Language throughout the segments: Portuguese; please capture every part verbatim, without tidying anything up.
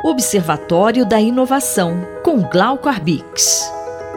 Observatório da Inovação, com Glauco Arbix.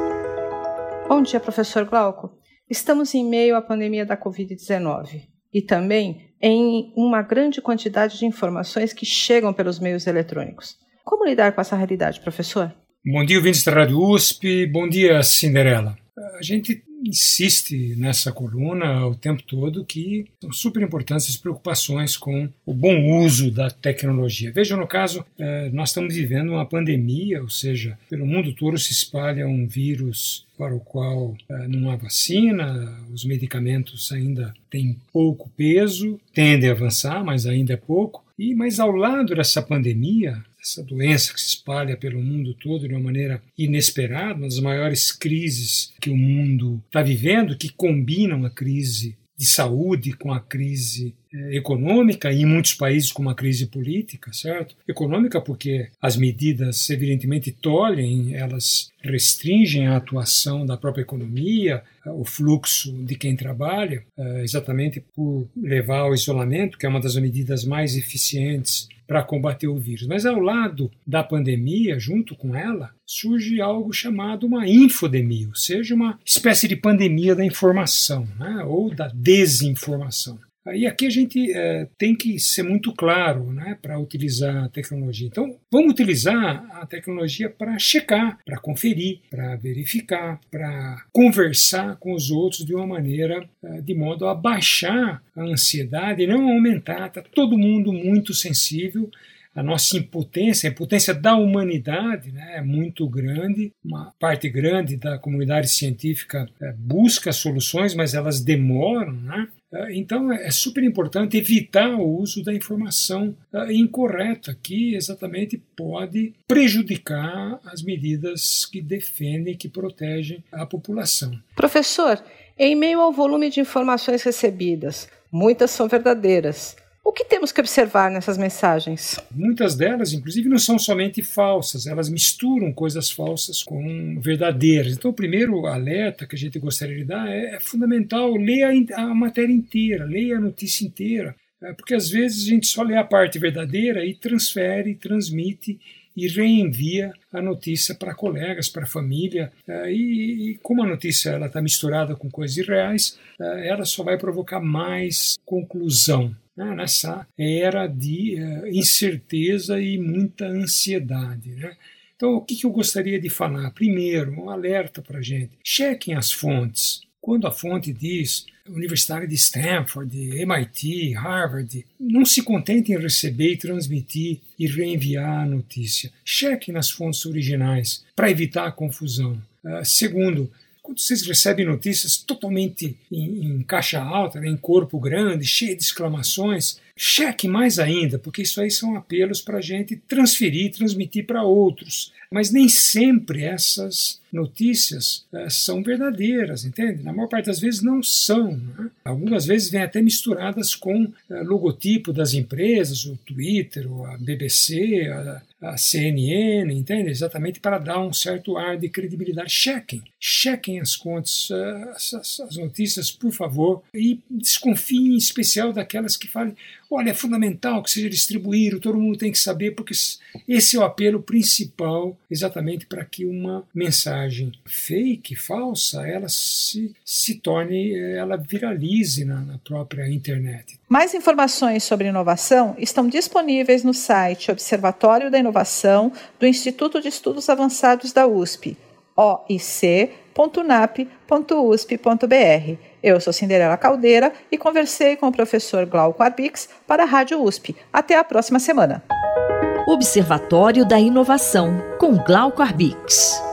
Bom dia, professor Glauco. Estamos em meio à pandemia da covid dezenove e também em uma grande quantidade de informações que chegam pelos meios eletrônicos. Como lidar com essa realidade, professor? Bom dia, ouvintes da Rádio U S P. Bom dia, Cinderela. A gente insiste nessa coluna o tempo todo que são super importantes as preocupações com o bom uso da tecnologia. Veja, no caso, nós estamos vivendo uma pandemia, ou seja, pelo mundo todo se espalha um vírus para o qual não há vacina, os medicamentos ainda têm pouco peso, tendem a avançar, mas ainda é pouco. E, mas ao lado dessa pandemia, essa doença que se espalha pelo mundo todo de uma maneira inesperada, uma das maiores crises que o mundo está vivendo, que combinam a crise de saúde com a crise eh, econômica e em muitos países com uma crise política, certo? Econômica porque as medidas evidentemente tolhem, elas restringem a atuação da própria economia, o fluxo de quem trabalha, eh, exatamente por levar ao isolamento, que é uma das medidas mais eficientes para combater o vírus. Mas ao lado da pandemia, junto com ela, surge algo chamado uma infodemia, ou seja, uma espécie de pandemia da informação, né? Ou da desinformação. E aqui a gente é, tem que ser muito claro, né, para utilizar a tecnologia. Então, vamos utilizar a tecnologia para checar, para conferir, para verificar, para conversar com os outros de uma maneira, é, de modo a baixar a ansiedade e não aumentar. Está todo mundo muito sensível. A nossa impotência, a impotência da humanidade, né, é muito grande. Uma parte grande da comunidade científica é, busca soluções, mas elas demoram, né? Então é super importante evitar o uso da informação incorreta, que exatamente pode prejudicar as medidas que defendem, que protegem a população. Professor, em meio ao volume de informações recebidas, muitas são verdadeiras. O que temos que observar nessas mensagens? Muitas delas, inclusive, não são somente falsas, elas misturam coisas falsas com verdadeiras. Então, o primeiro alerta que a gente gostaria de dar é, é fundamental ler a, a matéria inteira, ler a notícia inteira, é, porque às vezes a gente só lê a parte verdadeira e transfere, transmite e reenvia a notícia para colegas, para a família. É, e, e como a notícia está misturada com coisas irreais, é, ela só vai provocar mais conclusão nessa era de uh, incerteza e muita ansiedade, né? Então, o que, que eu gostaria de falar? Primeiro, um alerta para a gente. Chequem as fontes. Quando a fonte diz Universidade de Stanford, M I T, Harvard, não se contentem em receber e transmitir e reenviar a notícia. Chequem nas fontes originais para evitar a confusão. Uh, segundo, quando vocês recebem notícias totalmente em, em caixa alta, né, em corpo grande, cheio de exclamações, cheque mais ainda, porque isso aí são apelos para a gente transferir, transmitir para outros. Mas nem sempre essas notícias uh, são verdadeiras, entende? Na maior parte das vezes não são, né? Algumas vezes vêm até misturadas com uh, logotipo das empresas, o Twitter, a B B C, a, a C N N, entende? Exatamente para dar um certo ar de credibilidade. Chequem, chequem as fontes, uh, as, as notícias, por favor, e desconfiem em especial daquelas que falem, olha, é fundamental que seja distribuído, todo mundo tem que saber, porque esse é o apelo principal, exatamente para que uma mensagem fake, falsa, ela se, se torne, ela viralize na, na própria internet. Mais informações sobre inovação estão disponíveis no site Observatório da Inovação do Instituto de Estudos Avançados da U S P, o i c ponto n a p ponto u s p ponto b r. Eu sou Cinderela Caldeira e conversei com o professor Glauco Arbix para a Rádio U S P. Até a próxima semana. Observatório da Inovação, com Glauco Arbix.